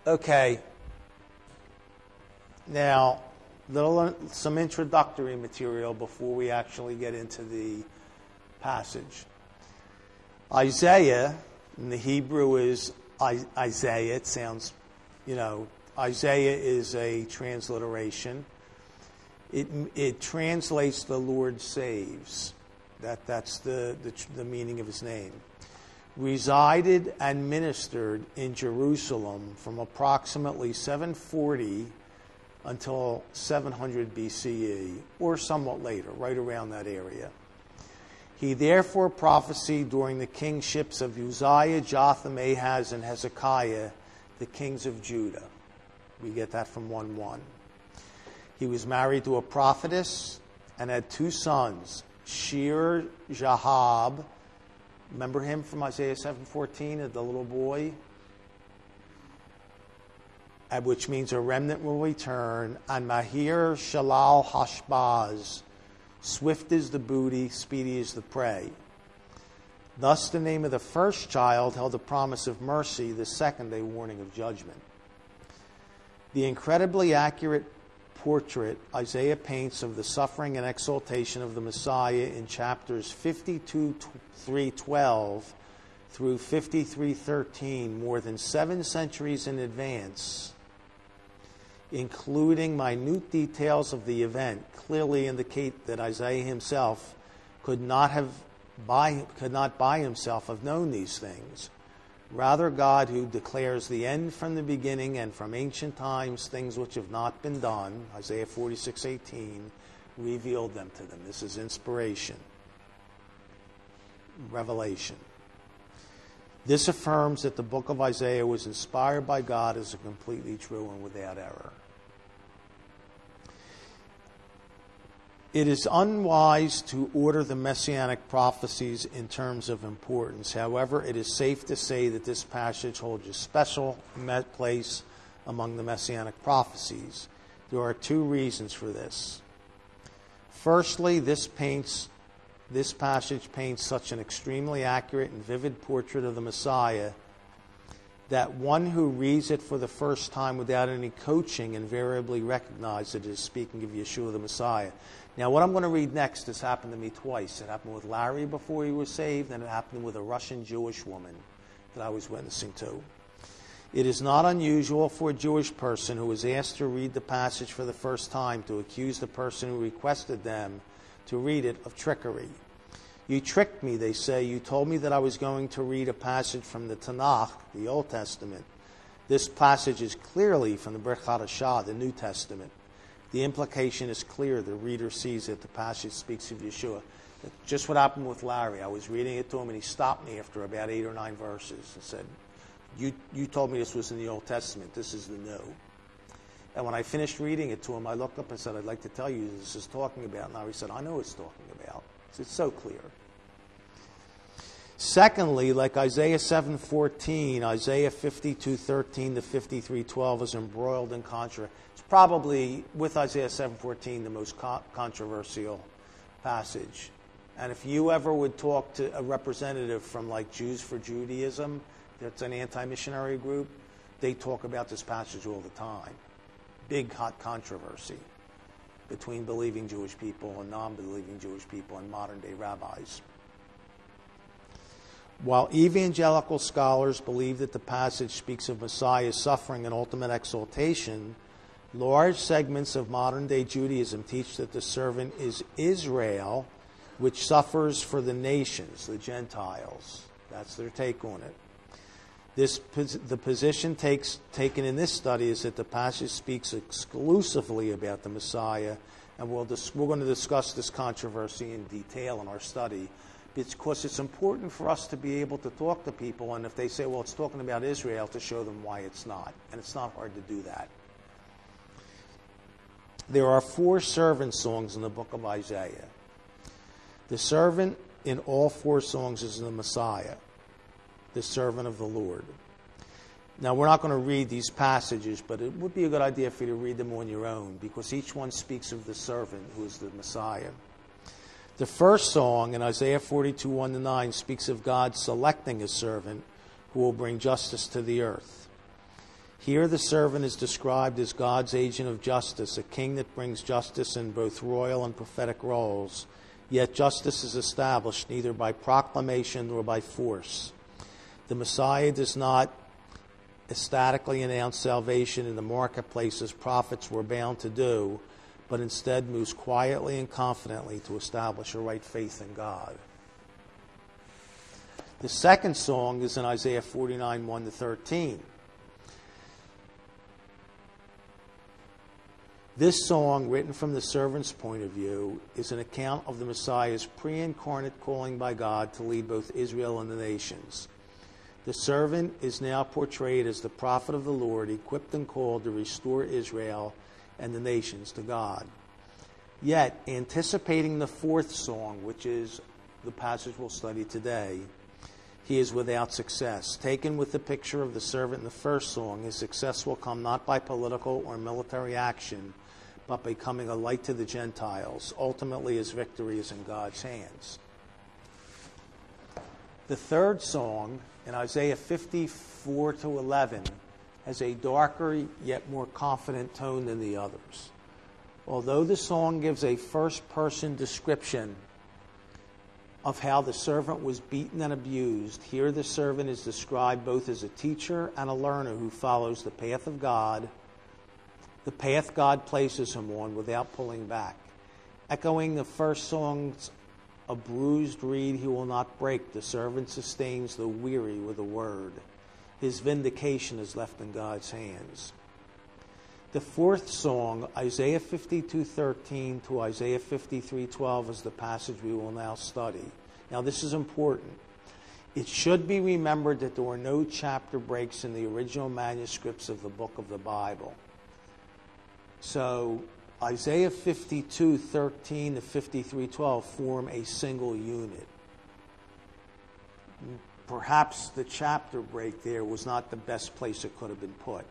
Okay. Now, some introductory material before we actually get into the passage. Isaiah, in the Hebrew is Isaiah. It sounds, Isaiah is a transliteration. It translates the Lord saves. That's the meaning of his name. Resided and ministered in Jerusalem from approximately 740 until 700 BCE, or somewhat later, right around that area. He therefore prophesied during the kingships of Uzziah, Jotham, Ahaz, and Hezekiah, the kings of Judah. We get that from 1:1. He was married to a prophetess and had two sons, Shear Jahab. Remember him from Isaiah 7:14, the little boy? Which means a remnant will return. And Mahir Shalal Hashbaz. Swift is the booty, speedy is the prey. Thus the name of the first child held a promise of mercy, the second a warning of judgment. The incredibly accurate portrait Isaiah paints of the suffering and exaltation of the Messiah in chapters 52:3:12 through 53:13, more than 7 centuries in advance, including minute details of the event, clearly indicate that Isaiah himself could not by himself have known these things. Rather, God, who declares the end from the beginning and from ancient times things which have not been done, Isaiah 46:18, revealed them to them. This is inspiration, revelation. This affirms that the book of Isaiah was inspired by God as completely true and without error. It is unwise to order the messianic prophecies in terms of importance. However, it is safe to say that this passage holds a special place among the messianic prophecies. There are 2 reasons for this. Firstly, this passage paints such an extremely accurate and vivid portrait of the Messiah that one who reads it for the first time without any coaching invariably recognizes it is speaking of Yeshua the Messiah. Now, what I'm going to read next has happened to me twice. It happened with Larry before he was saved, and it happened with a Russian Jewish woman that I was witnessing to. It is not unusual for a Jewish person who is asked to read the passage for the first time to accuse the person who requested them to read it of trickery. You tricked me, they say. You told me that I was going to read a passage from the Tanakh, the Old Testament. This passage is clearly from the Brit Hadashah, the New Testament. The implication is clear. The reader sees it. The passage speaks of Yeshua. Just what happened with Larry. I was reading it to him, and he stopped me after about 8 or 9 verses and said, you told me this was in the Old Testament. This is the New. And when I finished reading it to him, I looked up and said, I'd like to tell you this is talking about. And Larry said, I know what it's talking about. It's so clear. Secondly, like Isaiah 7:14, Isaiah 52:13 to 53:12 is embroiled in controversy. It's probably, with Isaiah 7:14, the most controversial passage. And if you ever would talk to a representative from like Jews for Judaism, that's an anti-missionary group, they talk about this passage all the time. Big hot controversy between believing Jewish people and non-believing Jewish people and modern-day rabbis. While evangelical scholars believe that the passage speaks of Messiah's suffering and ultimate exaltation, large segments of modern-day Judaism teach that the servant is Israel, which suffers for the nations, the Gentiles. That's their take on it. The position taken in this study is that the passage speaks exclusively about the Messiah, and we're going to discuss this controversy in detail in our study, because it's important for us to be able to talk to people, and if they say, well, it's talking about Israel, to show them why it's not. And it's not hard to do that. There are 4 servant songs in the book of Isaiah. The servant in all 4 songs is the Messiah, the servant of the Lord. Now, we're not going to read these passages, but it would be a good idea for you to read them on your own, because each one speaks of the servant who is the Messiah. The first song in Isaiah 42:1-9 speaks of God selecting a servant who will bring justice to the earth. Here the servant is described as God's agent of justice, a king that brings justice in both royal and prophetic roles. Yet justice is established neither by proclamation nor by force. The Messiah does not ecstatically announce salvation in the marketplace as prophets were bound to do, but instead moves quietly and confidently to establish a right faith in God. The second song is in Isaiah 49, 1-13. This song, written from the servant's point of view, is an account of the Messiah's pre-incarnate calling by God to lead both Israel and the nations. The servant is now portrayed as the prophet of the Lord, equipped and called to restore Israel and the nations to God. Yet, anticipating the fourth song, which is the passage we'll study today, he is without success. Taken with the picture of the servant in the first song, his success will come not by political or military action, but becoming a light to the Gentiles. Ultimately, his victory is in God's hands. The third song, in Isaiah 54-11, has a darker yet more confident tone than the others. Although the song gives a first-person description of how the servant was beaten and abused, here the servant is described both as a teacher and a learner who follows the path of God, the path God places him on without pulling back. Echoing the first song's "A bruised reed he will not break," the servant sustains the weary with a word. His vindication is left in God's hands. The fourth song, Isaiah 52:13 to Isaiah 53:12, is the passage we will now study. Now this is important. It should be remembered that there were no chapter breaks in the original manuscripts of the book of the Bible. So Isaiah 52:13 to 53:12 form a single unit. Perhaps the chapter break there was not the best place it could have been put.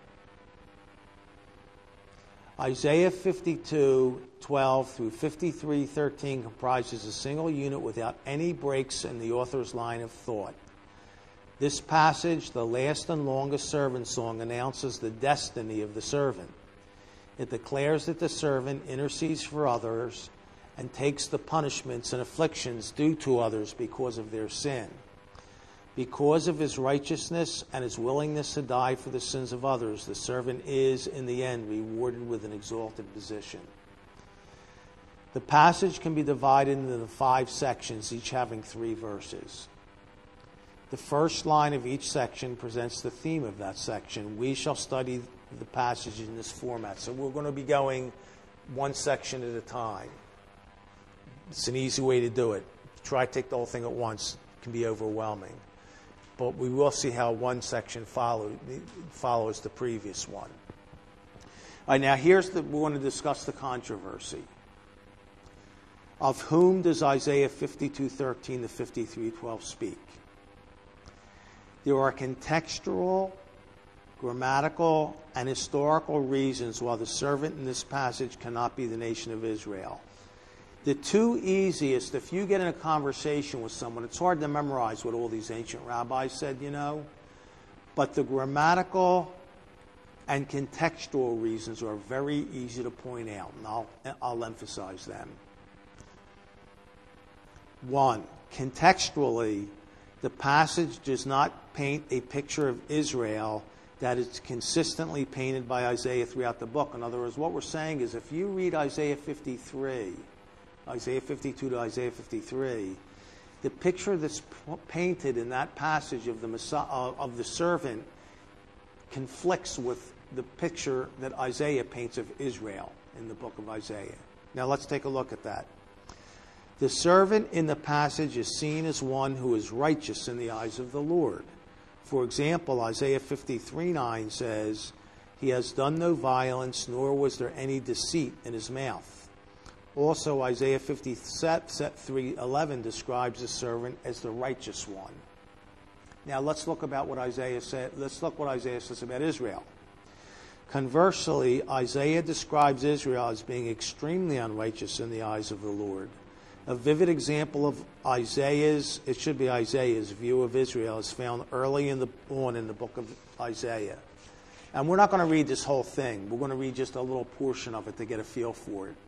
Isaiah 52:12 through 53:13 comprises a single unit without any breaks in the author's line of thought. This passage, the last and longest servant song, announces the destiny of the servant. It declares that the servant intercedes for others and takes the punishments and afflictions due to others because of their sin. Because of his righteousness and his willingness to die for the sins of others, the servant is, in the end, rewarded with an exalted position. The passage can be divided into the 5 sections, each having 3 verses. The first line of each section presents the theme of that section. We shall study the passage in this format. So we're going to be going one section at a time. It's an easy way to do it. Try to take the whole thing at once. It can be overwhelming. But we will see how one section follows the previous one. All right, now we want to discuss the controversy. Of whom does Isaiah 52:13 to 53:12 speak? There are contextual, grammatical, and historical reasons why the servant in this passage cannot be the nation of Israel. The 2 easiest, if you get in a conversation with someone, it's hard to memorize what all these ancient rabbis said, but the grammatical and contextual reasons are very easy to point out, and I'll emphasize them. 1, contextually, the passage does not paint a picture of Israel that is consistently painted by Isaiah throughout the book. In other words, what we're saying is if you read Isaiah 53, Isaiah 52 to Isaiah 53, the picture that's painted in that passage of the Messiah, of the servant conflicts with the picture that Isaiah paints of Israel in the book of Isaiah. Now let's take a look at that. The servant in the passage is seen as one who is righteous in the eyes of the Lord. For example, Isaiah 53:9 says, "He has done no violence, nor was there any deceit in his mouth." Also, Isaiah 53:11 describes the servant as the righteous one. Now, let's look about what Isaiah said. Let's look what Isaiah says about Israel. Conversely, Isaiah describes Israel as being extremely unrighteous in the eyes of the Lord. A vivid example of Isaiah's view of Israel is found early in the book of Isaiah. And we're not going to read this whole thing. We're going to read just a little portion of it to get a feel for it.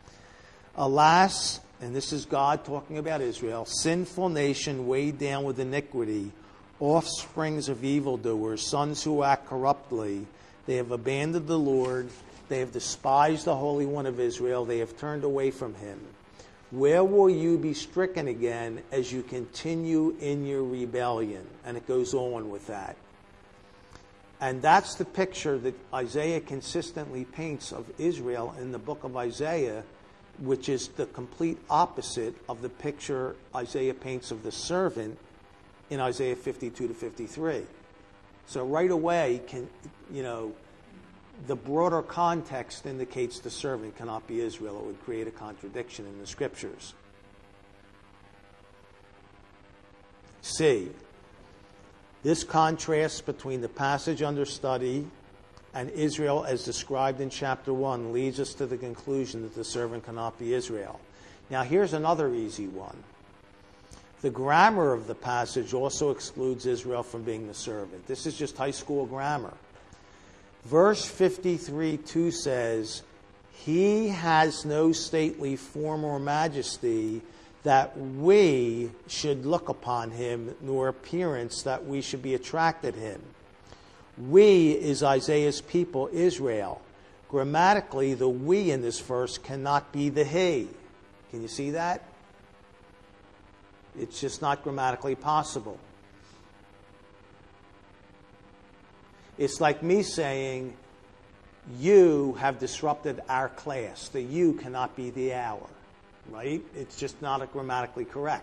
Alas, and this is God talking about Israel, sinful nation weighed down with iniquity, offsprings of evildoers, sons who act corruptly. They have abandoned the Lord. They have despised the Holy One of Israel. They have turned away from him. Where will you be stricken again as you continue in your rebellion? And it goes on with that. And that's the picture that Isaiah consistently paints of Israel in the book of Isaiah, which is the complete opposite of the picture Isaiah paints of the servant in Isaiah 52 to 53. So right away, the broader context indicates the servant cannot be Israel. It would create a contradiction in the scriptures. C. This contrast between the passage under study and Israel as described in chapter 1 leads us to the conclusion that the servant cannot be Israel. Now here's another easy one. The grammar of the passage also excludes Israel from being the servant. This is just high school grammar. Verse 53:2 says, he has no stately form or majesty that we should look upon him, nor appearance that we should be attracted him. We is Isaiah's people, Israel. Grammatically, the we in this verse cannot be the he. Can you see that? It's just not grammatically possible. It's like me saying, you have disrupted our class. The you cannot be the our. Right? It's just not grammatically correct.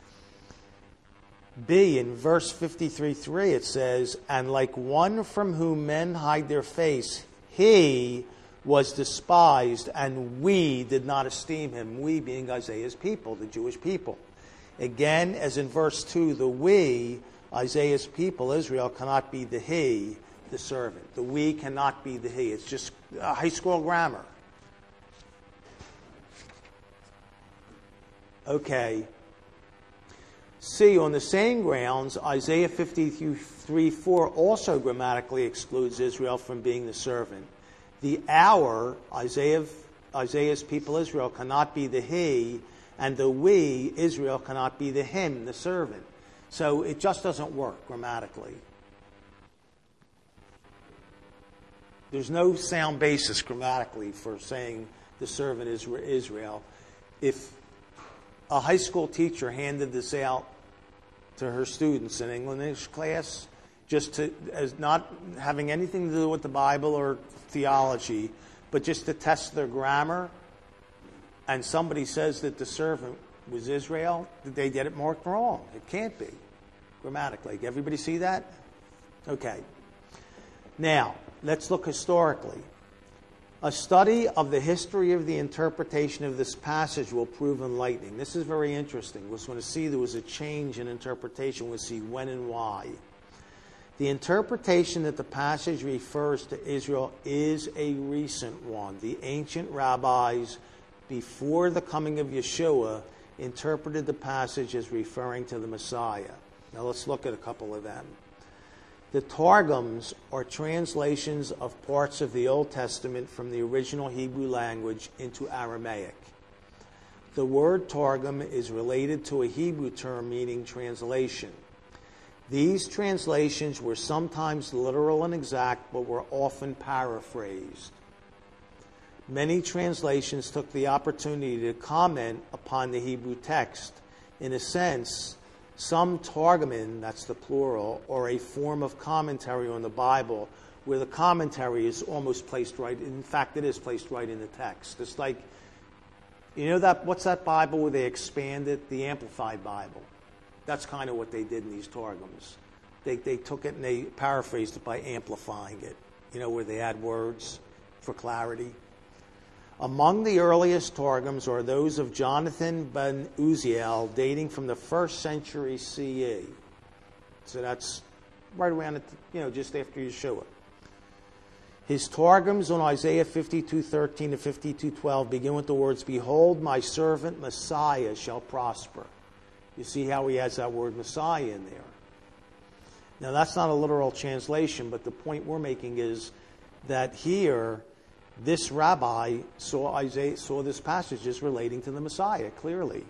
B, in verse 53:3, it says, and like one from whom men hide their face, he was despised, and we did not esteem him. We being Isaiah's people, the Jewish people. Again, as in verse 2, the we, Isaiah's people, Israel, cannot be the he, the servant. The we cannot be the he. It's just high school grammar. Okay. C, on the same grounds, Isaiah 53:4 also grammatically excludes Israel from being the servant. The our, Isaiah's people Israel, cannot be the he, and the we, Israel, cannot be the him, the servant. So it just doesn't work grammatically. There's no sound basis grammatically for saying the servant is Israel. If a high school teacher handed this out to her students in English class, as not having anything to do with the Bible or theology, but just to test their grammar, and somebody says that the servant was Israel, they get it marked wrong. It can't be grammatically. Everybody see that? Okay. Now, let's look historically. A study of the history of the interpretation of this passage will prove enlightening. This is very interesting. We're going to see there was a change in interpretation. We'll see when and why. The interpretation that the passage refers to Israel is a recent one. The ancient rabbis, before the coming of Yeshua, interpreted the passage as referring to the Messiah. Now let's look at a couple of them. The Targums are translations of parts of the Old Testament from the original Hebrew language into Aramaic. The word Targum is related to a Hebrew term meaning translation. These translations were sometimes literal and exact, but were often paraphrased. Many translations took the opportunity to comment upon the Hebrew text. In a sense, some Targumim, that's the plural, or a form of commentary on the Bible where the commentary is almost placed right, in fact it is placed right in the text. It's like, what's that Bible where they expand it? The Amplified Bible. That's kind of what they did in these Targums. They took it and they paraphrased it by amplifying it, where they add words for clarity. Among the earliest Targums are those of Jonathan ben Uziel, dating from the 1st century CE. So that's right around, just after Yeshua. His Targums on Isaiah 52:13 to 52:12 begin with the words, "Behold, my servant Messiah shall prosper." You see how he has that word Messiah in there. Now, that's not a literal translation, but the point we're making is that here, this rabbi saw this passage as relating to the Messiah, clearly.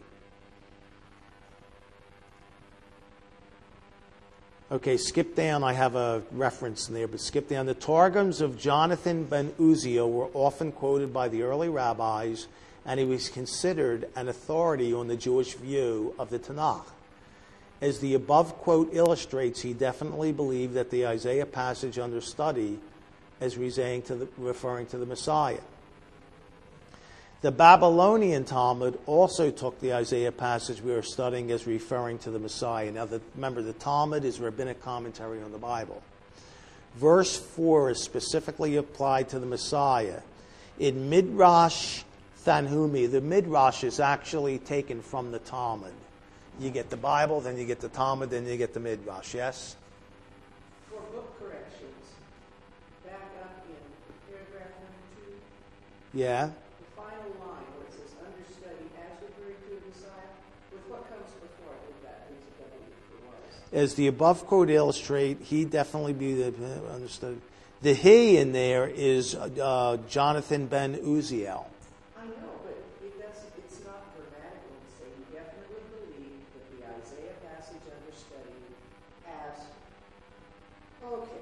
Okay, skip down. I have a reference in there, but skip down. The Targums of Jonathan ben Uziel were often quoted by the early rabbis, and he was considered an authority on the Jewish view of the Tanakh. As the above quote illustrates, he definitely believed that the Isaiah passage under study as referring to the Messiah. The Babylonian Talmud also took the Isaiah passage we are studying as referring to the Messiah. Now, remember, the Talmud is rabbinic commentary on the Bible. Verse 4 is specifically applied to the Messiah. In Midrash Tanhumi, the Midrash is actually taken from the Talmud. You get the Bible, then you get the Talmud, then you get the Midrash, yes? For book corrections, back up in paragraph number 2. Yeah. The final line where it says understudy as referring to the Messiah, with what comes before it, if that is a W for was. As the above quote illustrate, he definitely be the understudy. The he in there is Jonathan ben Uziel. I know, but it's not grammatical to say he definitely believed that the Isaiah passage understudy as, okay,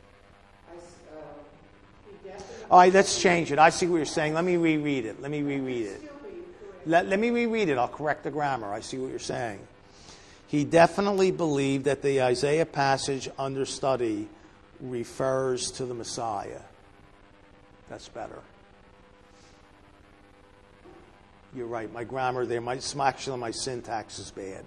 he definitely... All right, let's change it. I see what you're saying. Let me reread it. Let me reread it. I'll correct the grammar. I see what you're saying. He definitely believed that the Isaiah passage understudy refers to the Messiah. That's better. You're right. My grammar there, actually my syntax is bad.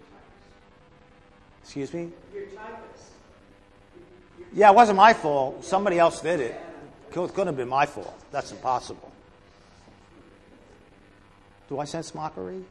Excuse me? Your typist. Yeah, it wasn't my fault. Somebody else did it. It couldn't have been my fault. That's impossible. Do I sense mockery?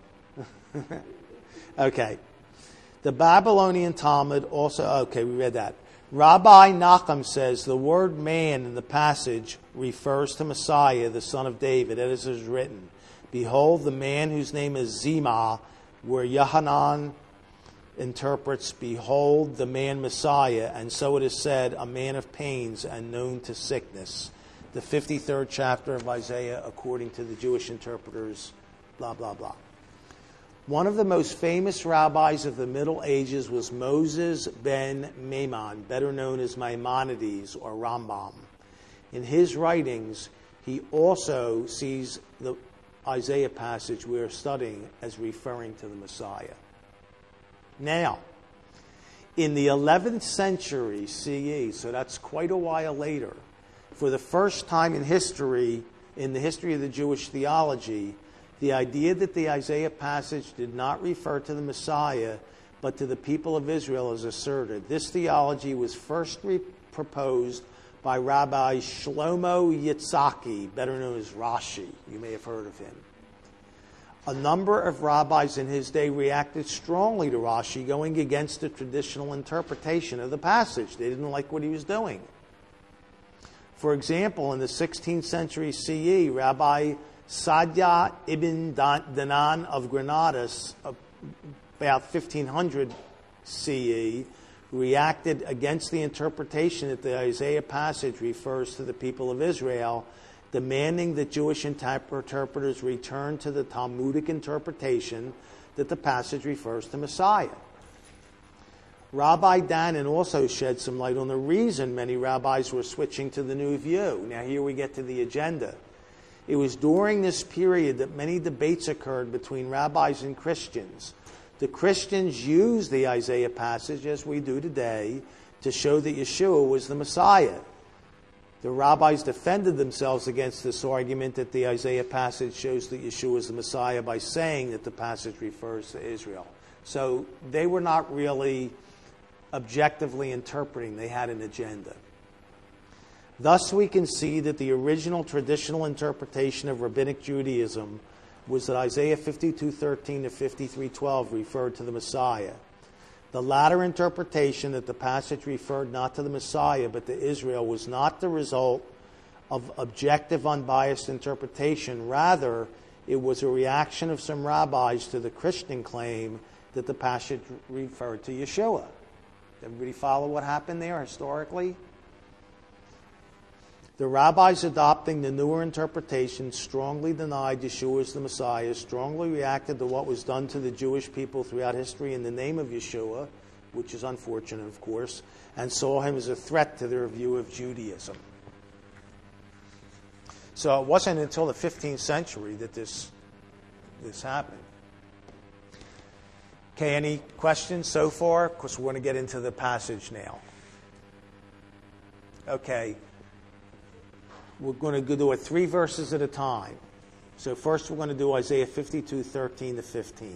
Okay. The Babylonian Talmud also... Okay, we read that. Rabbi Nachum says the word man in the passage refers to Messiah, the son of David, as is written. Behold, the man whose name is Zima, where Yohanan interprets, behold, the man Messiah, and so it is said, a man of pains and known to sickness. The 53rd chapter of Isaiah, according to the Jewish interpreters, blah, blah, blah. One of the most famous rabbis of the Middle Ages was Moses ben Maimon, better known as Maimonides or Rambam. In his writings, he also sees the Isaiah passage we are studying as referring to the Messiah. Now, in the 11th century CE, so that's quite a while later, for the first time in history, in the history of the Jewish theology, the idea that the Isaiah passage did not refer to the Messiah, but to the people of Israel is asserted. This theology was first proposed by Rabbi Shlomo Yitzhaki, better known as Rashi. You may have heard of him. A number of rabbis in his day reacted strongly to Rashi, going against the traditional interpretation of the passage. They didn't like what he was doing. For example, in the 16th century CE, Rabbi Sadia ibn Danan of Granada, about 1500 CE, reacted against the interpretation that the Isaiah passage refers to the people of Israel, demanding that Jewish interpreters return to the Talmudic interpretation that the passage refers to Messiah. Rabbi Danan also shed some light on the reason many rabbis were switching to the new view. Now here we get to the agenda. It was during this period that many debates occurred between rabbis and Christians. The Christians used the Isaiah passage, as we do today, to show that Yeshua was the Messiah. The rabbis defended themselves against this argument that the Isaiah passage shows that Yeshua is the Messiah by saying that the passage refers to Israel. So they were not really objectively interpreting. They had an agenda. Thus, we can see that the original traditional interpretation of Rabbinic Judaism was that Isaiah 52:13 to 53:12 referred to the Messiah. The latter interpretation, that the passage referred not to the Messiah but to Israel, was not the result of objective, unbiased interpretation. Rather, it was a reaction of some rabbis to the Christian claim that the passage referred to Yeshua. Everybody follow what happened there historically? The rabbis adopting the newer interpretation strongly denied Yeshua as the Messiah, strongly reacted to what was done to the Jewish people throughout history in the name of Yeshua, which is unfortunate, of course, and saw him as a threat to their view of Judaism. So it wasn't until the 15th century that this happened. Okay, any questions so far? Because we're going to get into the passage now. Okay. We're going to do it 3 verses at a time. So first we're going to do Isaiah 52, 13 to 15.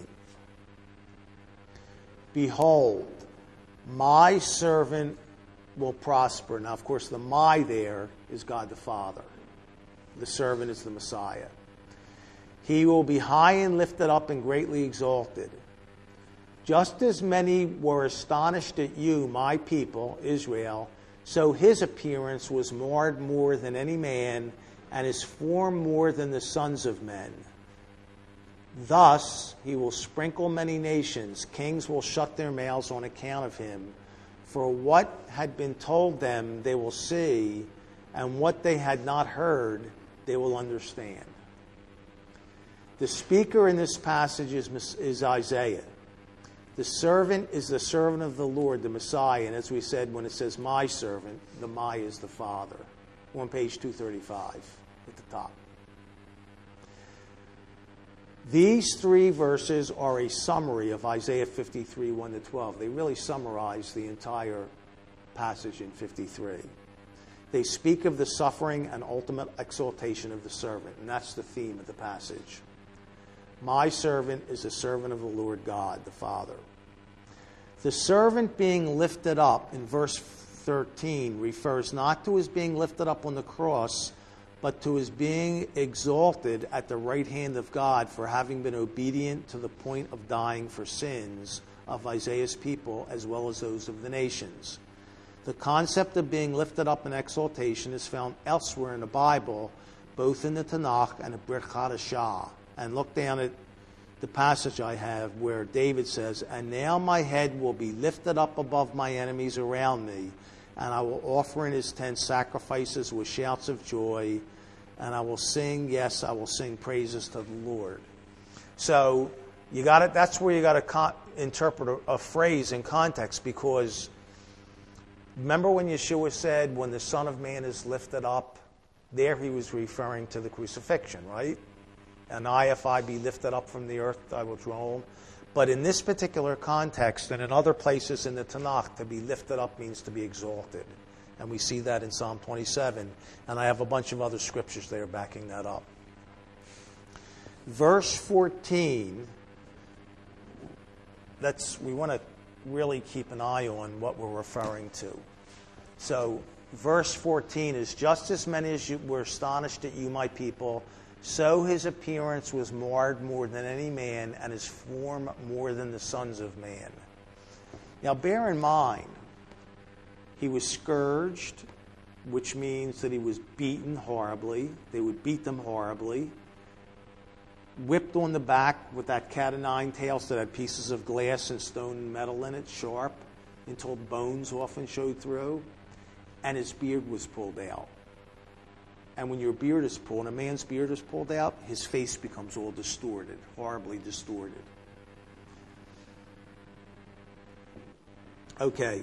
Behold, my servant will prosper. Now, of course, the my there is God the Father. The servant is the Messiah. He will be high and lifted up and greatly exalted. Just as many were astonished at you, my people, Israel, so his appearance was marred more than any man, and his form more than the sons of men. Thus he will sprinkle many nations. Kings will shut their mouths on account of him. For what had been told them they will see, and what they had not heard they will understand. The speaker in this passage is Isaiah. The servant is the servant of the Lord, the Messiah. And as we said, when it says my servant, the my is the Father. On page 235 at the top. These 3 verses are a summary of Isaiah 53, 1 to 12. They really summarize the entire passage in 53. They speak of the suffering and ultimate exaltation of the servant. And that's the theme of the passage. My servant is a servant of the Lord God, the Father. The servant being lifted up in verse 13 refers not to his being lifted up on the cross, but to his being exalted at the right hand of God for having been obedient to the point of dying for sins of Isaiah's people as well as those of the nations. The concept of being lifted up in exaltation is found elsewhere in the Bible, both in the Tanakh and the Brit Hadashah. And look down at the passage I have where David says, and now my head will be lifted up above my enemies around me, and I will offer in his tent sacrifices with shouts of joy, and I will sing, yes, I will sing praises to the Lord. So you got it. That's where you got to interpret a phrase in context, because remember when Yeshua said, when the Son of Man is lifted up, there he was referring to the crucifixion, right? And if I be lifted up from the earth, I will draw him. But in this particular context, and in other places in the Tanakh, to be lifted up means to be exalted. And we see that in Psalm 27. And I have a bunch of other scriptures there backing that up. Verse 14, we want to really keep an eye on what we're referring to. So, verse 14 is, just as many as you were astonished at you, my people, so his appearance was marred more than any man, and his form more than the sons of man. Now bear in mind, he was scourged, which means that he was beaten horribly. They would beat them horribly. Whipped on the back with that cat o' nine tails that had pieces of glass and stone and metal in it, sharp, until bones often showed through. And his beard was pulled out. And when your beard is pulled, and a man's beard is pulled out, his face becomes all distorted, horribly distorted. Okay.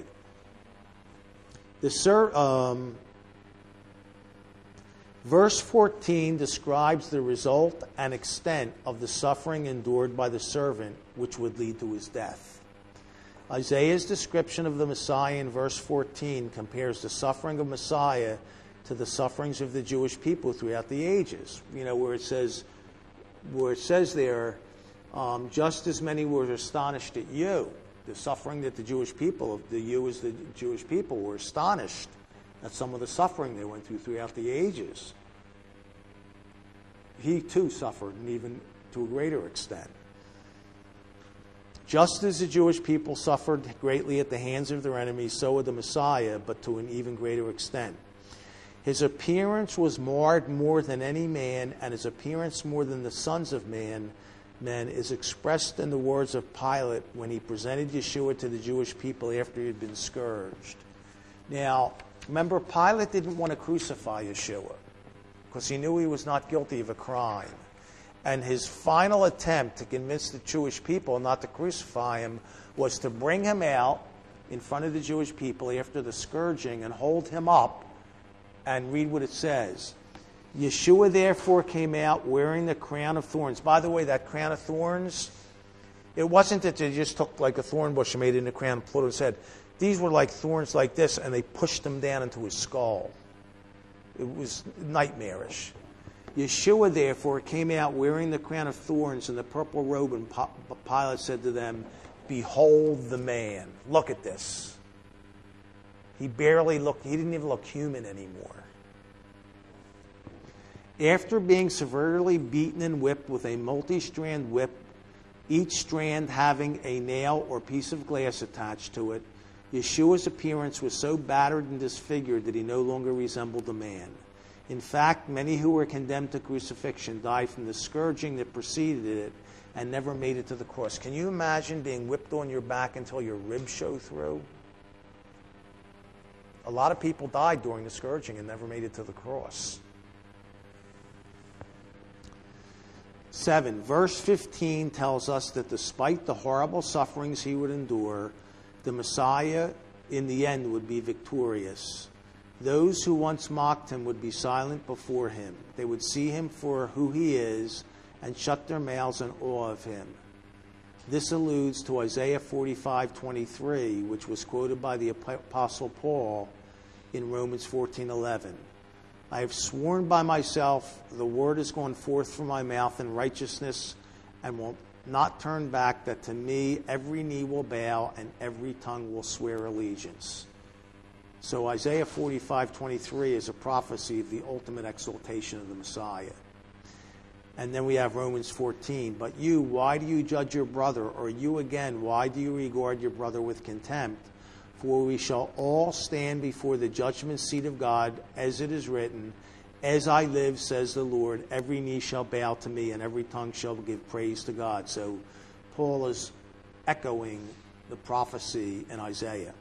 Verse 14 describes the result and extent of the suffering endured by the servant, which would lead to his death. Isaiah's description of the Messiah in verse 14 compares the suffering of Messiah to the sufferings of the Jewish people throughout the ages. You know, where it says there, just as many were astonished at you. The suffering that the Jewish people, the you as the Jewish people, were astonished at some of the suffering they went through throughout the ages. He too suffered, and even to a greater extent. Just as the Jewish people suffered greatly at the hands of their enemies, so would the Messiah, but to an even greater extent. His appearance was marred more than any man, and his appearance more than the sons of man, men is expressed in the words of Pilate when he presented Yeshua to the Jewish people after he had been scourged. Now, remember, Pilate didn't want to crucify Yeshua because he knew he was not guilty of a crime. And his final attempt to convince the Jewish people not to crucify him was to bring him out in front of the Jewish people after the scourging and hold him up and read what it says. Yeshua therefore came out wearing the crown of thorns. By the way, that crown of thorns, it wasn't that they just took like a thorn bush and made it into a crown and put it on his head. These were like thorns like this, and they pushed them down into his skull. It was nightmarish. Yeshua, therefore, came out wearing the crown of thorns and the purple robe, and Pilate said to them, "Behold the man." Look at this. He barely looked, he didn't even look human anymore. After being severely beaten and whipped with a multi-strand whip, each strand having a nail or piece of glass attached to it, Yeshua's appearance was so battered and disfigured that he no longer resembled a man. In fact, many who were condemned to crucifixion died from the scourging that preceded it and never made it to the cross. Can you imagine being whipped on your back until your ribs show through? A lot of people died during the scourging and never made it to the cross. 7. Verse 15 tells us that despite the horrible sufferings he would endure, the Messiah in the end would be victorious. Those who once mocked him would be silent before him. They would see him for who he is and shut their mouths in awe of him. This alludes to Isaiah 45:23, which was quoted by the Apostle Paul in Romans 14:11. I have sworn by myself, the word has gone forth from my mouth in righteousness and will not turn back, that to me every knee will bow and every tongue will swear allegiance. So Isaiah 45:23 is a prophecy of the ultimate exaltation of the Messiah. And then we have Romans 14. But you, why do you judge your brother? Or you again, why do you regard your brother with contempt? For we shall all stand before the judgment seat of God, as it is written, as I live, says the Lord, every knee shall bow to me and every tongue shall give praise to God. So Paul is echoing the prophecy in Isaiah.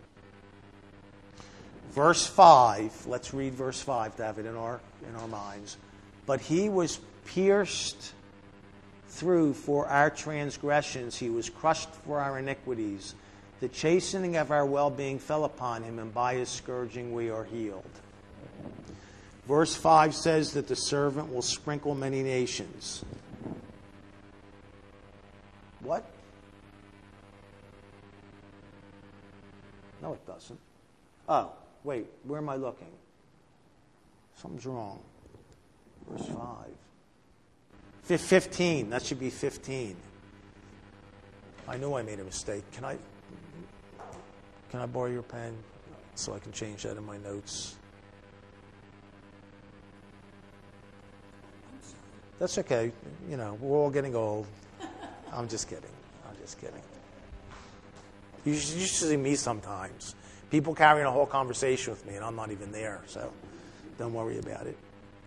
Verse 5, let's read verse 5 to have it in our minds. But he was pierced through for our transgressions, he was crushed for our iniquities. The chastening of our well-being fell upon him, and by his scourging we are healed. Verse 5 says that the servant will sprinkle many nations. What? No, it doesn't. Oh, wait, where am I looking? Something's wrong. Verse 5. 15. That should be 15. I know I made a mistake. Can I borrow your pen so I can change that in my notes? That's okay. You know, we're all getting old. I'm just kidding. You should see me sometimes. People carrying a whole conversation with me, and I'm not even there, so don't worry about it.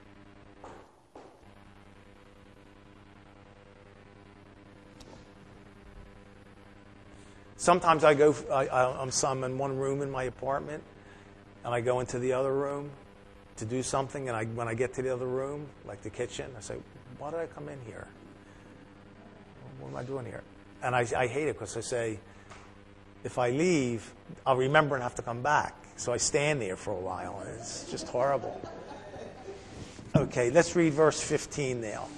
Sometimes I'm in one room in my apartment, and I go into the other room to do something, and when I get to the other room, like the kitchen, I say, why did I come in here? What am I doing here? And I hate it because I say, if I leave, I'll remember and have to come back. So I stand there for a while, and it's just horrible. Okay, let's read verse 15 now.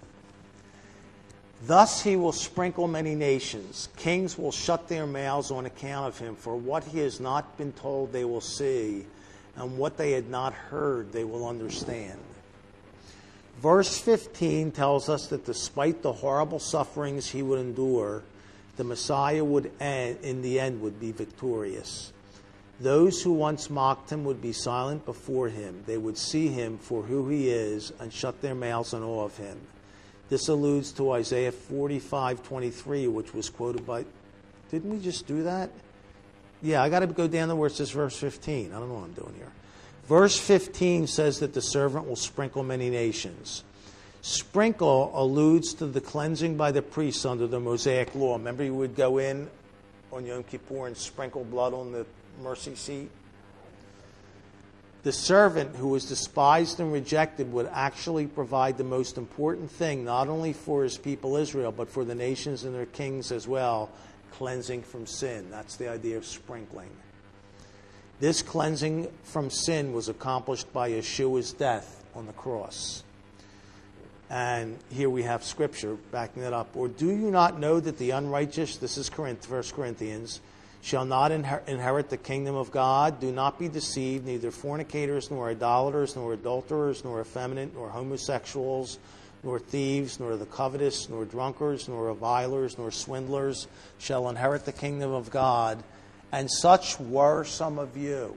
Thus he will sprinkle many nations. Kings will shut their mouths on account of him, for what he has not been told they will see, and what they had not heard they will understand. Verse 15 tells us that despite the horrible sufferings he would endure, the Messiah would in the end would be victorious. Those who once mocked him would be silent before him. They would see him for who he is and shut their mouths in awe of him. This alludes to Isaiah 45:23, which was quoted by... Didn't we just do that? Yeah, I got to go down to where it says verse 15. I don't know what I'm doing here. Verse 15 says that the servant will sprinkle many nations. Sprinkle alludes to the cleansing by the priests under the Mosaic law. Remember, you would go in on Yom Kippur and sprinkle blood on the mercy seat? The servant who was despised and rejected would actually provide the most important thing, not only for his people Israel, but for the nations and their kings as well, cleansing from sin. That's the idea of sprinkling. This cleansing from sin was accomplished by Yeshua's death on the cross. And here we have scripture backing that up. Or do you not know that the unrighteous, this is 1 Corinthians, shall not inherit the kingdom of God? Do not be deceived, neither fornicators, nor idolaters, nor adulterers, nor effeminate, nor homosexuals, nor thieves, nor the covetous, nor drunkards, nor revilers, nor swindlers shall inherit the kingdom of God. And such were some of you.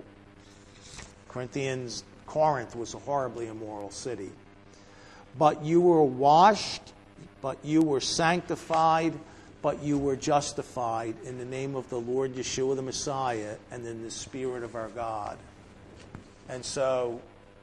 Corinth was a horribly immoral city. But you were washed, but you were sanctified, but you were justified in the name of the Lord Yeshua the Messiah and in the Spirit of our God. And so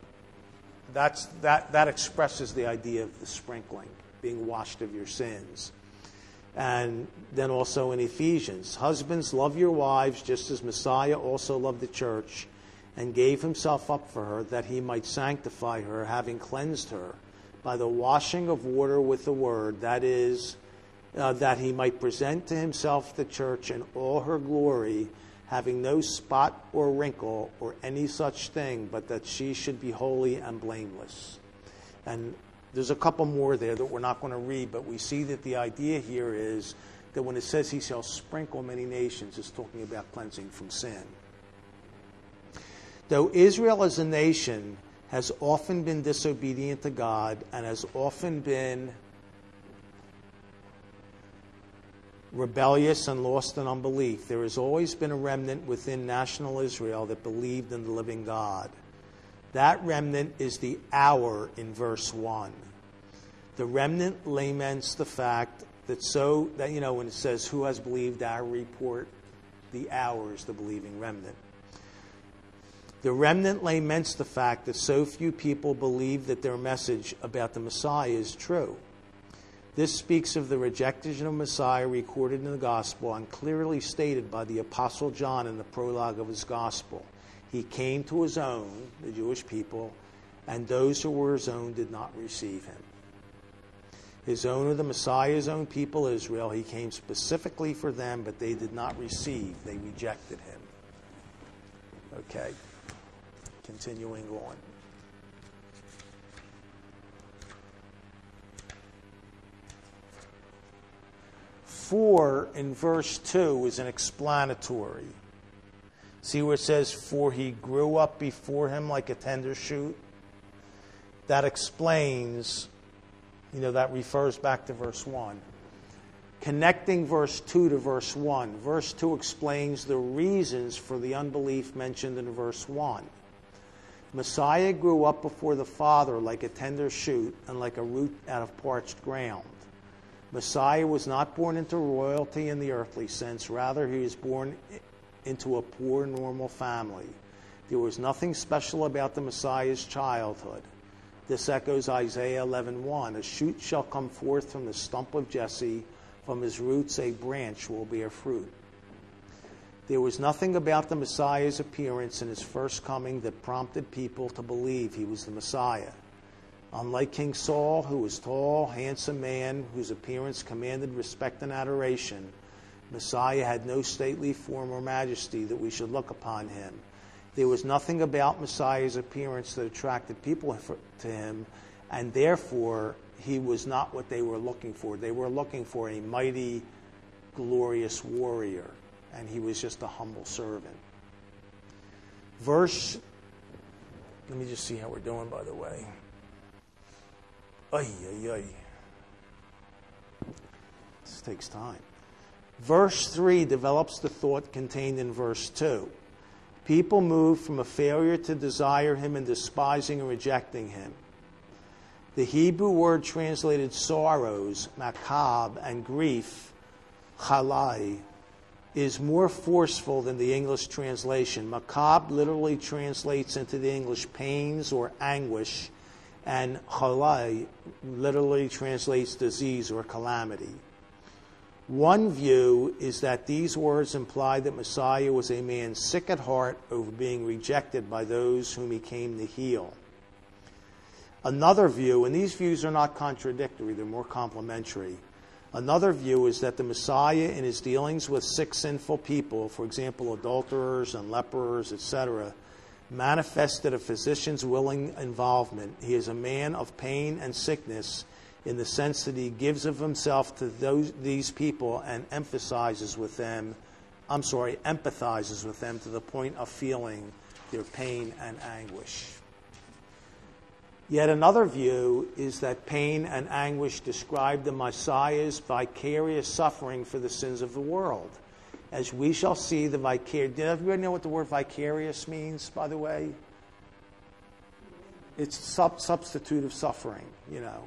that expresses the idea of the sprinkling, being washed of your sins. And then also in Ephesians, husbands, love your wives just as Messiah also loved the church and gave himself up for her that he might sanctify her, having cleansed her by the washing of water with the word, that is, that he might present to himself the church in all her glory, having no spot or wrinkle or any such thing, but that she should be holy and blameless. And there's a couple more there that we're not going to read, but we see that the idea here is that when it says he shall sprinkle many nations, it's talking about cleansing from sin. Though Israel as a nation has often been disobedient to God and has often been rebellious and lost in unbelief, there has always been a remnant within national Israel that believed in the living God. That remnant is the hour in verse 1. The remnant laments the fact that when it says, who has believed our report, the hour is the believing remnant. The remnant laments the fact that so few people believe that their message about the Messiah is true. This speaks of the rejection of Messiah recorded in the Gospel and clearly stated by the Apostle John in the prologue of his Gospel. He came to his own, the Jewish people, and those who were his own did not receive him. His own are the Messiah's own people, Israel. He came specifically for them, but they did not receive. They rejected him. Okay. Continuing on. For in verse 2 is an explanatory. See where it says, for he grew up before him like a tender shoot? That explains, that refers back to verse 1. Connecting verse 2 to verse 1. Verse 2 explains the reasons for the unbelief mentioned in verse 1. Messiah grew up before the Father like a tender shoot and like a root out of parched ground. Messiah was not born into royalty in the earthly sense. Rather, he was born into a poor, normal family. There was nothing special about the Messiah's childhood. This echoes Isaiah 11:1. A shoot shall come forth from the stump of Jesse. From his roots a branch will bear fruit. There was nothing about the Messiah's appearance in his first coming that prompted people to believe he was the Messiah. Unlike King Saul, who was a tall, handsome man whose appearance commanded respect and adoration, Messiah had no stately form or majesty that we should look upon him. There was nothing about Messiah's appearance that attracted people to him, and therefore he was not what they were looking for. They were looking for a mighty, glorious warrior, and he was just a humble servant. Let me just see how we're doing, by the way. This takes time. Verse 3 develops the thought contained in verse 2. People moved from a failure to desire him and despising and rejecting him. The Hebrew word translated sorrows, makab, and grief, chalai, is more forceful than the English translation. Makab literally translates into the English pains or anguish, and chalai literally translates disease or calamity. One view is that these words imply that Messiah was a man sick at heart over being rejected by those whom he came to heal. Another view, and these views are not contradictory, they're more complementary. Another view is that the Messiah, in his dealings with sick, sinful people, for example, adulterers and lepers, etc., manifested a physician's willing involvement. He is a man of pain and sickness in the sense that he gives of himself to these people and empathizes with them to the point of feeling their pain and anguish. Yet another view is that pain and anguish describe the Messiah's vicarious suffering for the sins of the world. As we shall see the vicarious... Did everybody know what the word vicarious means, by the way? It's substitute of suffering, you know.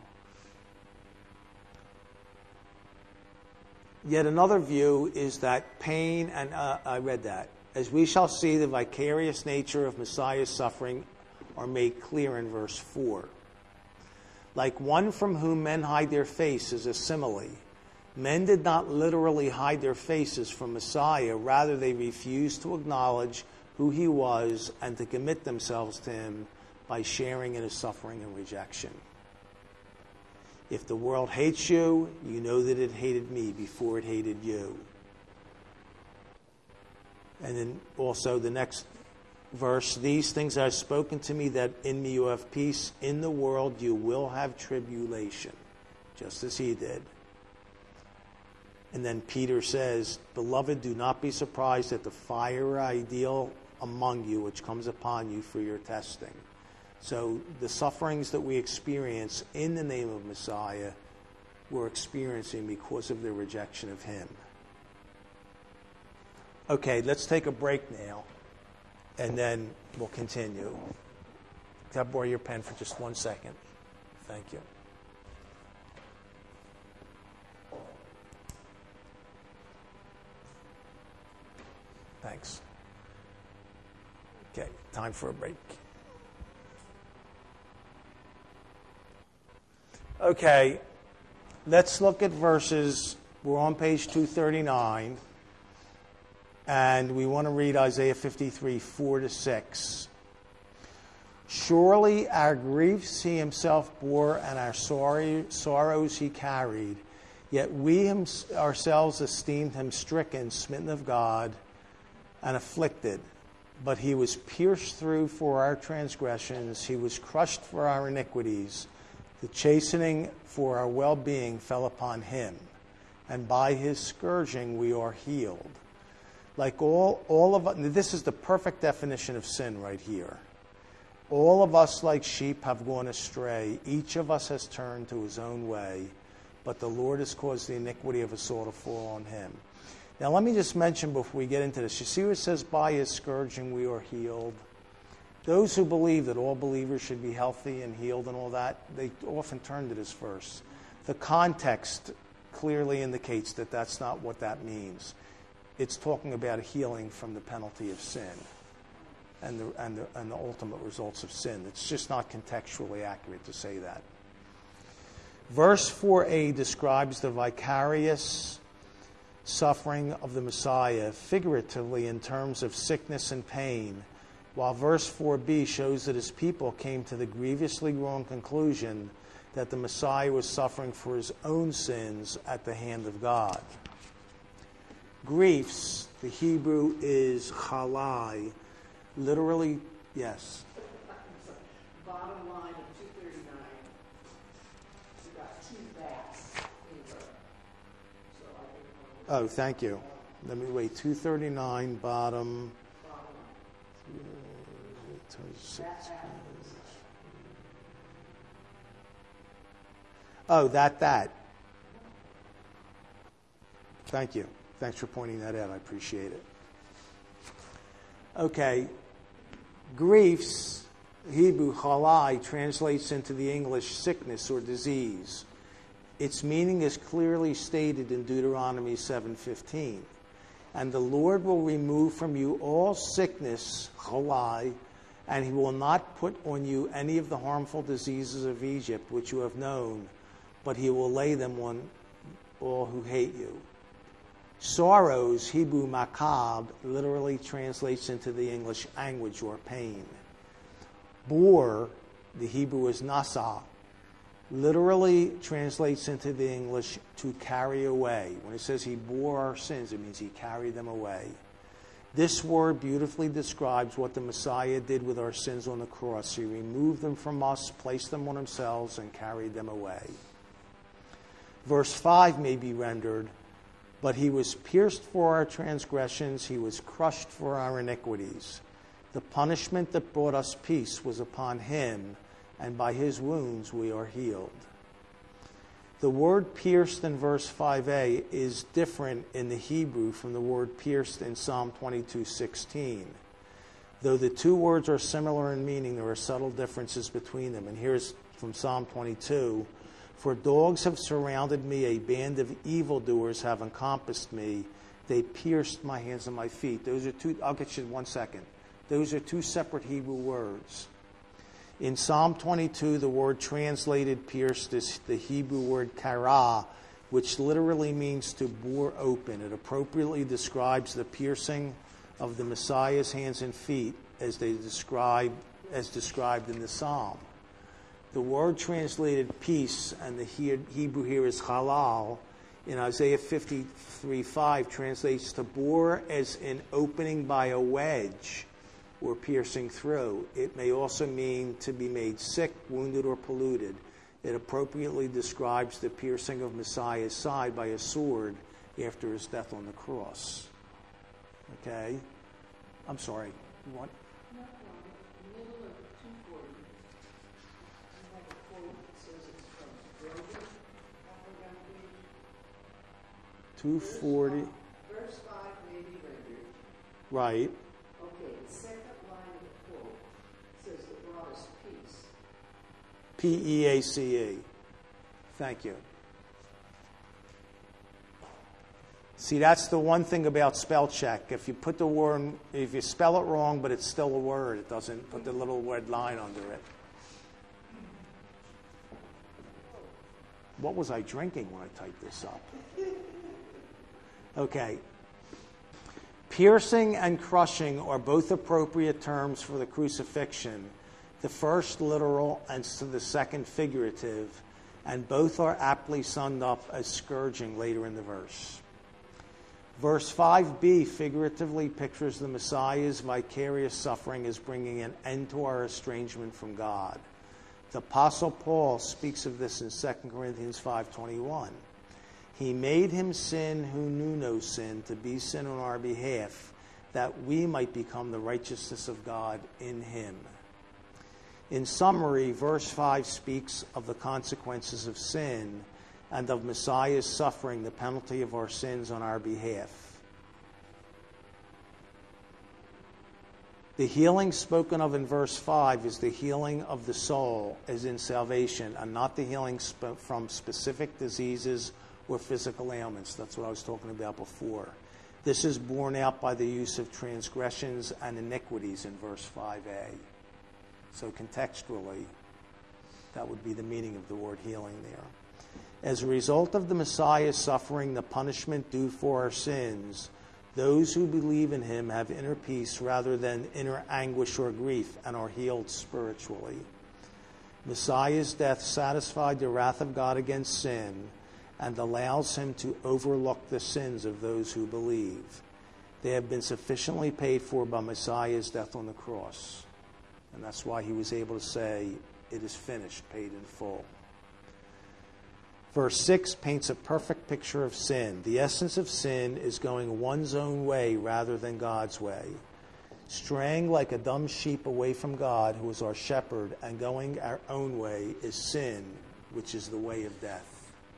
Yet another view is that pain, and I read that, as we shall see the vicarious nature of Messiah's suffering are made clear in verse 4. Like one from whom men hide their face is a simile. Men did not literally hide their faces from Messiah, rather they refused to acknowledge who he was and to commit themselves to him by sharing in his suffering and rejection. If the world hates you, you know that it hated me before it hated you. And then also the next verse, these things are spoken to me that in me you have peace. In the world you will have tribulation, just as he did. And then Peter says, beloved, do not be surprised at the fire I deal among you, which comes upon you for your testing. So the sufferings that we experience in the name of Messiah, we're experiencing because of their rejection of him. Okay, let's take a break now, and then we'll continue. Can I borrow your pen for just 1 second? Thank you. Thanks. Okay, time for a break. Okay, let's look at verses. We're on page 239, and we want to read Isaiah 53, 4-6. Surely our griefs he himself bore, and our sorrows he carried. Yet we ourselves esteemed him stricken, smitten of God, and afflicted. But he was pierced through for our transgressions. He was crushed for our iniquities. The chastening for our well-being fell upon him, and by his scourging we are healed. Like all of us, this is the perfect definition of sin right here. All of us like sheep have gone astray. Each of us has turned to his own way, but the Lord has caused the iniquity of us all to fall on him. Now let me just mention before we get into this, you see where it says, by his scourging we are healed? Those who believe that all believers should be healthy and healed and all that, they often turn to this verse. The context clearly indicates that that's not what that means. It's talking about a healing from the penalty of sin and the ultimate results of sin. It's just not contextually accurate to say that. Verse 4a describes the vicarious suffering of the Messiah figuratively in terms of sickness and pain, while verse 4b shows that his people came to the grievously wrong conclusion that the Messiah was suffering for his own sins at the hand of God. Griefs, the Hebrew is chalai, literally, yes. Bottom line of 239, we got two backs in there. So I think. Oh, thank you. Let me wait. 239, bottom. Oh, that. Thank you. Thanks for pointing that out. I appreciate it. Okay. Griefs, Hebrew chalai, translates into the English sickness or disease. Its meaning is clearly stated in Deuteronomy 7:15. And the Lord will remove from you all sickness, chalai, And he will not put on you any of the harmful diseases of Egypt which you have known, but he will lay them on all who hate you. Sorrows, Hebrew makab, literally translates into the English anguish or pain. Bore, the Hebrew is nasa, literally translates into the English to carry away. When it says he bore our sins, it means he carried them away. This word beautifully describes what the Messiah did with our sins on the cross. He removed them from us, placed them on himself, and carried them away. Verse 5 may be rendered, but he was pierced for our transgressions, he was crushed for our iniquities. The punishment that brought us peace was upon him, and by his wounds we are healed. The word pierced in verse 5a is different in the Hebrew from the word pierced in Psalm 22:16. Though the two words are similar in meaning, there are subtle differences between them. And here's from Psalm 22. For dogs have surrounded me, a band of evildoers have encompassed me. They pierced my hands and my feet. Those are two, I'll get you in 1 second. Those are two separate Hebrew words. In Psalm 22, the word translated pierced is the Hebrew word kara, which literally means to bore open. It appropriately describes the piercing of the Messiah's hands and feet as described in the psalm. The word translated peace, and the Hebrew here is halal, in Isaiah 53:5 translates to bore as in opening by a wedge or piercing through. It may also mean to be made sick, wounded, or polluted. It appropriately describes the piercing of Messiah's side by a sword after his death on the cross. Okay? I'm sorry. You want? No, middle of 240. I have a quote that says it's from Brogan, on page. 240. Verse 5 may be rendered. Right. Okay, the second line of the quote says it brought us peace. P-E-A-C-E. Thank you. See, that's the one thing about spell check. If you put the word, if you spell it wrong, but it's still a word, it doesn't put the little red line under it. What was I drinking when I typed this up? Okay. Piercing and crushing are both appropriate terms for the crucifixion, the first literal and the second figurative, and both are aptly summed up as scourging later in the verse. Verse 5b figuratively pictures the Messiah's vicarious suffering as bringing an end to our estrangement from God. The Apostle Paul speaks of this in 2 Corinthians 5:21. He made him sin who knew no sin to be sin on our behalf, that we might become the righteousness of God in him. In summary, verse 5 speaks of the consequences of sin and of Messiah's suffering the penalty of our sins on our behalf. The healing spoken of in verse 5 is the healing of the soul, as in salvation, and not the healing from specific diseases or physical ailments. That's what I was talking about before. This is borne out by the use of transgressions and iniquities in verse 5a. So contextually, that would be the meaning of the word healing there. As a result of the Messiah suffering the punishment due for our sins, those who believe in him have inner peace rather than inner anguish or grief and are healed spiritually. Messiah's death satisfied the wrath of God against sin and allows him to overlook the sins of those who believe. They have been sufficiently paid for by Messiah's death on the cross. And that's why he was able to say, "It is finished," paid in full. Verse 6 paints a perfect picture of sin. The essence of sin is going one's own way rather than God's way. Straying like a dumb sheep away from God, who is our shepherd, and going our own way is sin, which is the way of death.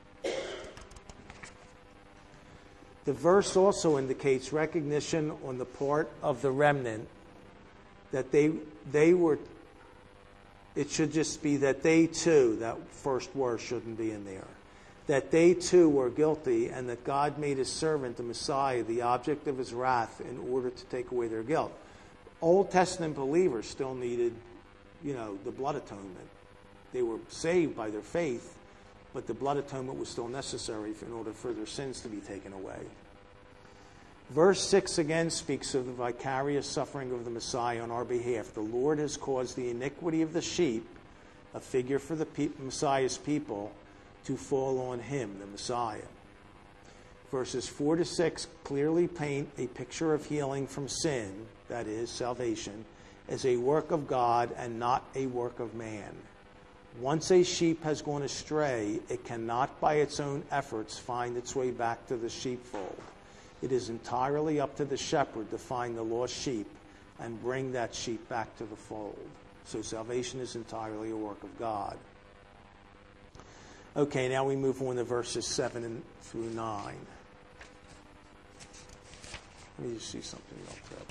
The verse also indicates recognition on the part of the remnant that they were, it should just be that they too, that first word shouldn't be in there, that they too were guilty, and that God made his servant, the Messiah, the object of his wrath in order to take away their guilt. Old Testament believers still needed, the blood atonement. They were saved by their faith, but the blood atonement was still necessary in order for their sins to be taken away. Verse 6 again speaks of the vicarious suffering of the Messiah on our behalf. The Lord has caused the iniquity of the sheep, a figure for the Messiah's people, to fall on him, the Messiah. Verses 4 to 6 clearly paint a picture of healing from sin, that is, salvation, as a work of God and not a work of man. Once a sheep has gone astray, it cannot by its own efforts find its way back to the sheepfold. It is entirely up to the shepherd to find the lost sheep and bring that sheep back to the fold. So salvation is entirely a work of God. Okay, now we move on to verses 7 through 9. Let me just see something real quick.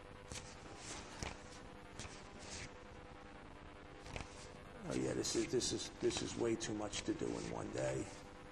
Oh yeah, this is way too much to do in one day.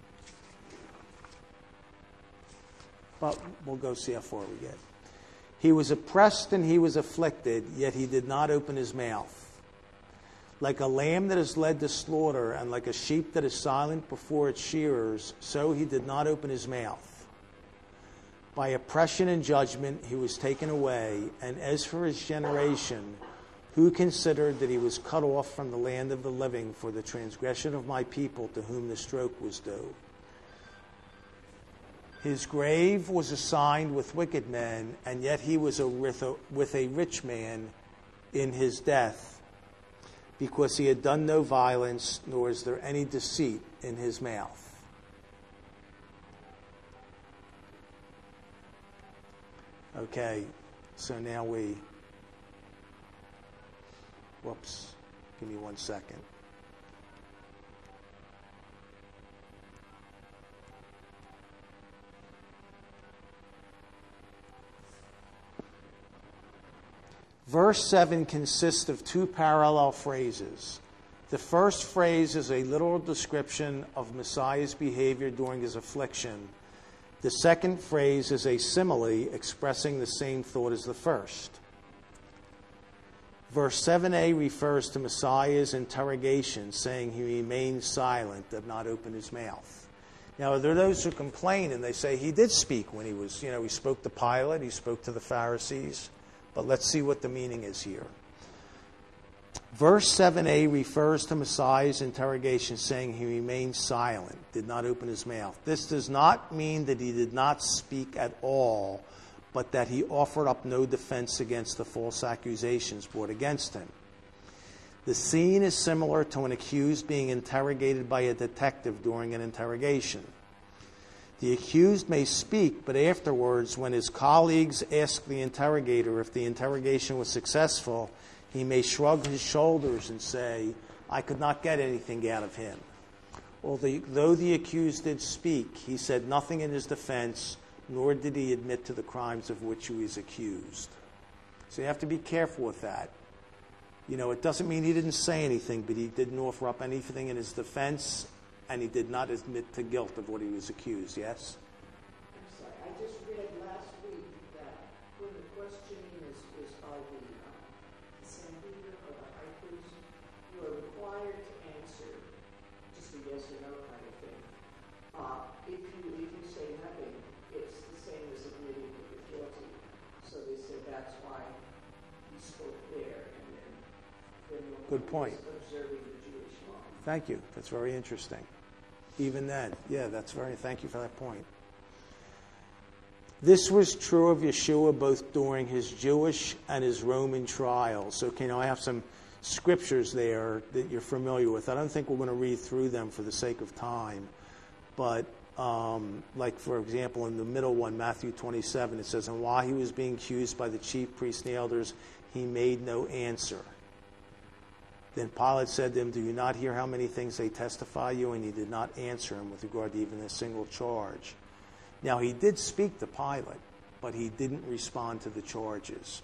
But we'll go see how far we get. He was oppressed and he was afflicted, yet he did not open his mouth. Like a lamb that is led to slaughter, and like a sheep that is silent before its shearers, so he did not open his mouth. By oppression and judgment he was taken away, and as for his generation, who considered that he was cut off from the land of the living for the transgression of my people to whom the stroke was due? His grave was assigned with wicked men, and yet he was with a rich man in his death, because he had done no violence, nor is there any deceit in his mouth. Okay, so now give me 1 second. Verse 7 consists of two parallel phrases. The first phrase is a literal description of Messiah's behavior during his affliction. The second phrase is a simile expressing the same thought as the first. Verse 7a refers to Messiah's interrogation, saying he remained silent, did not open his mouth. Now, there are those who complain and they say he did speak when he spoke to Pilate, he spoke to the Pharisees. But let's see what the meaning is here. Verse 7a refers to Messiah's interrogation, saying he remained silent, did not open his mouth. This does not mean that he did not speak at all, but that he offered up no defense against the false accusations brought against him. The scene is similar to an accused being interrogated by a detective during an interrogation. The accused may speak, but afterwards, when his colleagues ask the interrogator if the interrogation was successful, he may shrug his shoulders and say, "I could not get anything out of him." Although the accused did speak, he said nothing in his defense, nor did he admit to the crimes of which he was accused. So you have to be careful with that. It doesn't mean he didn't say anything, but he didn't offer up anything in his defense, and he did not admit to guilt of what he was accused. Yes? I'm sorry, I just read last week that when the questioning is by the Sanhedrin or the high priest, you are required to answer just a yes or no kind of thing. If you say nothing, it's the same as admitting that you're guilty. So they said that's why he spoke there, and then Good point. Observing the Jewish law. Thank you. That's very interesting. Even then, thank you for that point. This was true of Yeshua both during his Jewish and his Roman trials. Okay, now I have some scriptures there that you're familiar with. I don't think we're going to read through them for the sake of time. But, like, for example, in the middle one, Matthew 27, it says, "And while he was being accused by the chief priests and the elders, he made no answer. Then Pilate said to him, 'Do you not hear how many things they testify you?' And he did not answer him with regard to even a single charge." Now, he did speak to Pilate, but he didn't respond to the charges.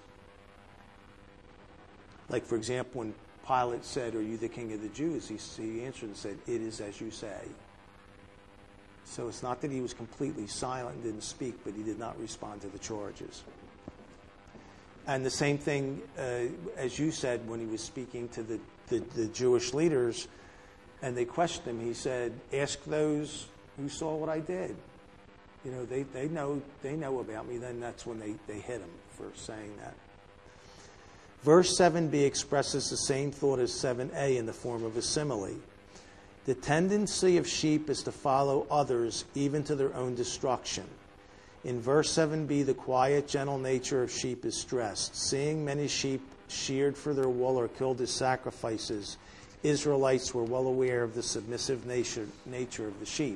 Like, for example, when Pilate said, "Are you the king of the Jews?" he answered and said, "It is as you say." So it's not that he was completely silent and didn't speak, but he did not respond to the charges. And the same thing, as you said, when he was speaking to the Jewish leaders, and they questioned him, he said, ask those who saw what I did. You know, they know about me. Then that's when they hit him for saying that. Verse 7b expresses the same thought as 7a in the form of a simile. The tendency of sheep is to follow others even to their own destruction. In verse 7b, the quiet, gentle nature of sheep is stressed. Seeing many sheep sheared for their wool or killed as sacrifices, Israelites were well aware of the submissive nature of the sheep.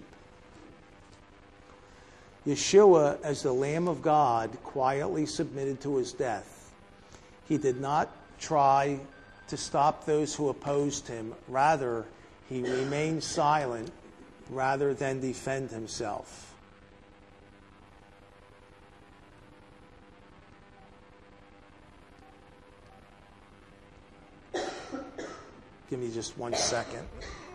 Yeshua, as the Lamb of God, quietly submitted to his death. He did not try to stop those who opposed him. Rather, he remained silent rather than defend himself. Give me just 1 second.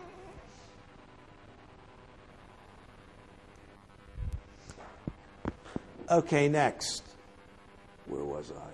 Okay, next. Where was I?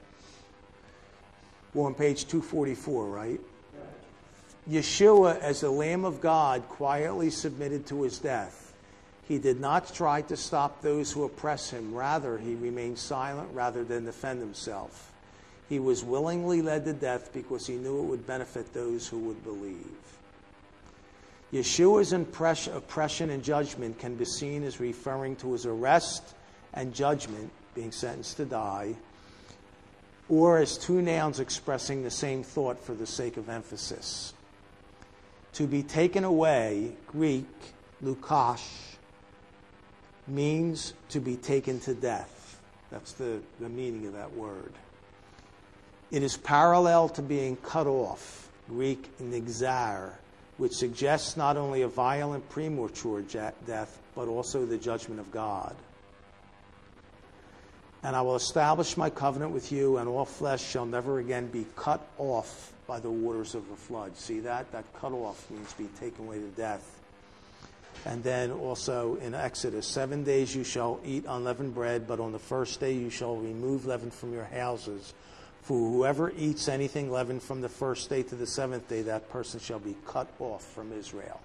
We're on page 244, right? Yeshua, as the Lamb of God, quietly submitted to his death. He did not try to stop those who oppress him. Rather, he remained silent rather than defend himself. He was willingly led to death because he knew it would benefit those who would believe. Yeshua's oppression and judgment can be seen as referring to his arrest and judgment, being sentenced to die, or as two nouns expressing the same thought for the sake of emphasis. To be taken away, Greek, lukash, means to be taken to death. That's the meaning of that word. It is parallel to being cut off, Greek nigzar, which suggests not only a violent premature death, but also the judgment of God. And I will establish my covenant with you, and all flesh shall never again be cut off by the waters of the flood. See that? That cut off means be taken away to death. And then also in Exodus, 7 days you shall eat unleavened bread, but on the first day you shall remove leaven from your houses. For whoever eats anything leavened from the first day to the seventh day, that person shall be cut off from Israel.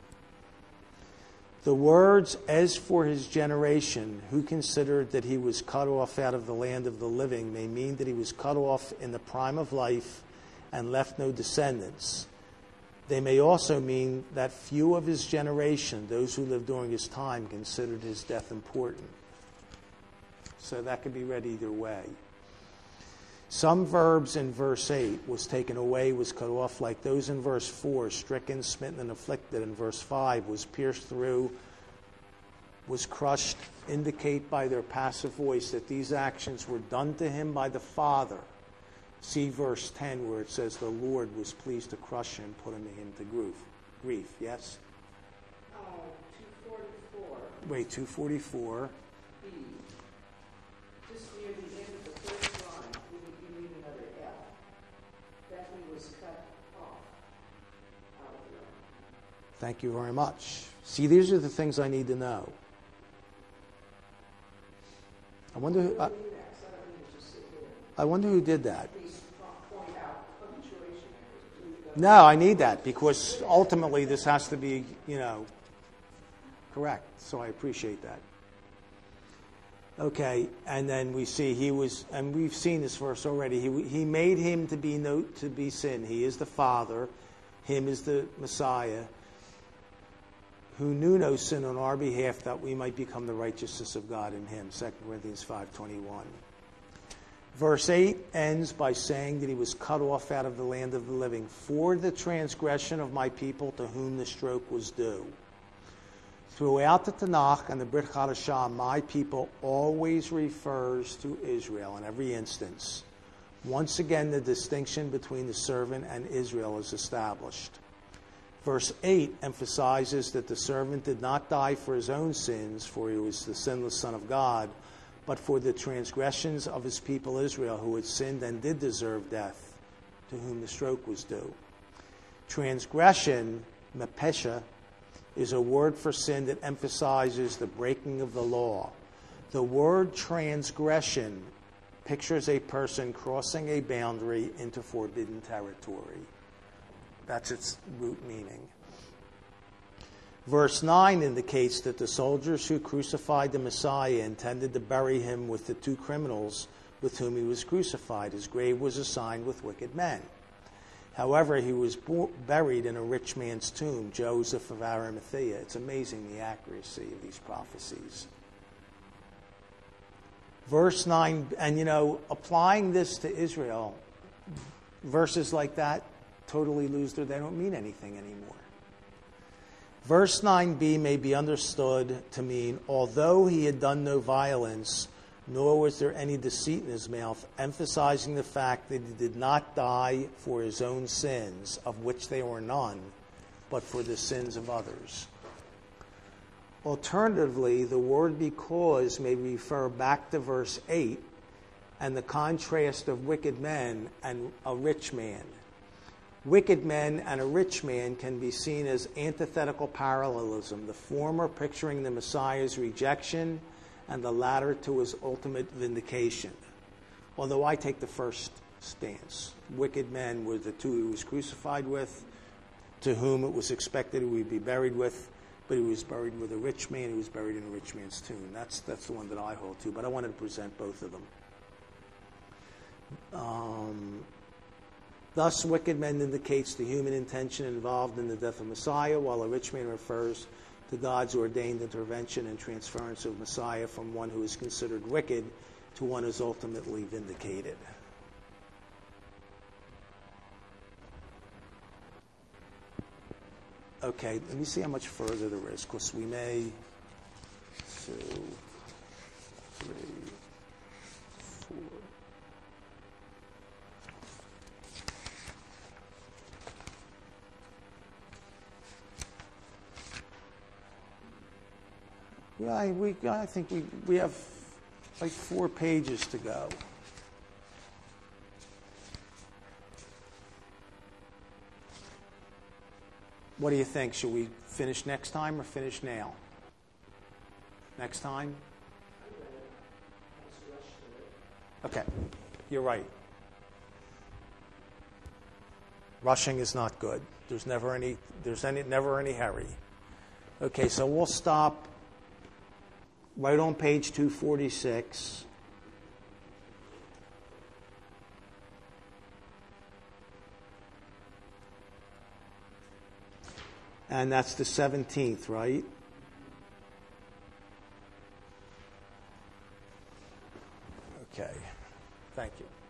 The words, as for his generation, who considered that he was cut off out of the land of the living, may mean that he was cut off in the prime of life and left no descendants. They may also mean that few of his generation, those who lived during his time, considered his death important. So that could be read either way. Some verbs in verse 8, was taken away, was cut off, like those in verse 4, stricken, smitten, and afflicted. In verse 5, was pierced through, was crushed, indicate by their passive voice that these actions were done to him by the Father. See verse 10 where it says the Lord was pleased to crush him, putting him to grief. Yes? 244. Wait, 244. B. Just near the end of the first line, you need another F. That he was cut off out of the earth. Thank you very much. See, these are the things I need to know. I wonder who did that. No, I need that because ultimately this has to be, correct. So I appreciate that. Okay, and then we see he was, and we've seen this verse already. He made him to be sin. He is the Father. Him is the Messiah, who knew no sin on our behalf, that we might become the righteousness of God in him. 2 Corinthians 5:21. Verse 8 ends by saying that he was cut off out of the land of the living for the transgression of my people to whom the stroke was due. Throughout the Tanakh and the Brit Hadashah, my people always refers to Israel in every instance. Once again, the distinction between the servant and Israel is established. Verse 8 emphasizes that the servant did not die for his own sins, for he was the sinless Son of God, but for the transgressions of his people Israel, who had sinned and did deserve death, to whom the stroke was due. Transgression, mepesha, is a word for sin that emphasizes the breaking of the law. The word transgression, pictures a person crossing a boundary into forbidden territory. That's its root meaning. Verse 9 indicates that the soldiers who crucified the Messiah intended to bury him with the two criminals with whom he was crucified. His grave was assigned with wicked men. However, he was buried in a rich man's tomb, Joseph of Arimathea. It's amazing the accuracy of these prophecies. Verse 9, and applying this to Israel, verses like that totally lose they don't mean anything anymore. Verse 9b may be understood to mean, although he had done no violence, nor was there any deceit in his mouth, emphasizing the fact that he did not die for his own sins, of which there were none, but for the sins of others. Alternatively, the word because may refer back to verse 8 and the contrast of wicked men and a rich man. Wicked men and a rich man can be seen as antithetical parallelism, the former picturing the Messiah's rejection and the latter to his ultimate vindication. Although I take the first stance. Wicked men were the two he was crucified with, to whom it was expected he would be buried with, but he was buried with a rich man. He was buried in a rich man's tomb. That's the one that I hold to, but I wanted to present both of them. Thus, wicked men indicates the human intention involved in the death of Messiah, while a rich man refers to God's ordained intervention and transference of Messiah from one who is considered wicked to one who is ultimately vindicated. Okay, let me see how much further there is, because we may 2, 3, 4. Yeah, I think we have like 4 pages to go. What do you think? Should we finish next time or finish now? Next time? Okay, you're right. Rushing is not good. There's never any hurry. Okay, so we'll stop right on page 246. And that's the 17th, right? Okay. Thank you.